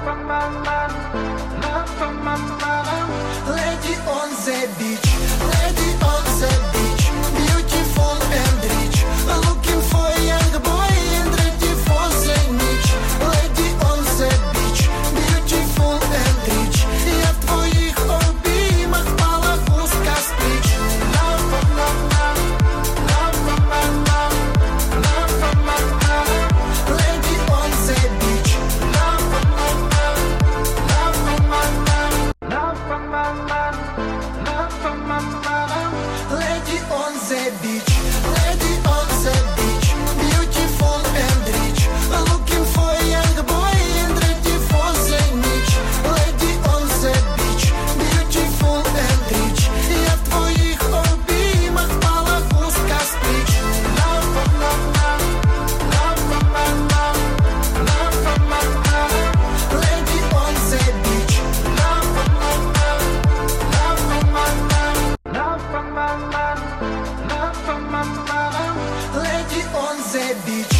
Lady on the beach, lady on the beach, beautiful and rich, looking for a young boy and ready for the niche. Lady on the beach, beautiful and rich, я в твоих обіймах балакуска стріч. Lady on the beach, lady on the beach, lady on the beach, beautiful and rich, looking for a young boy and ready for the niche. Lady on the beach, beautiful and rich, я в твоих обіймах балакуска стріч. Lady on the beach, lady on the beach.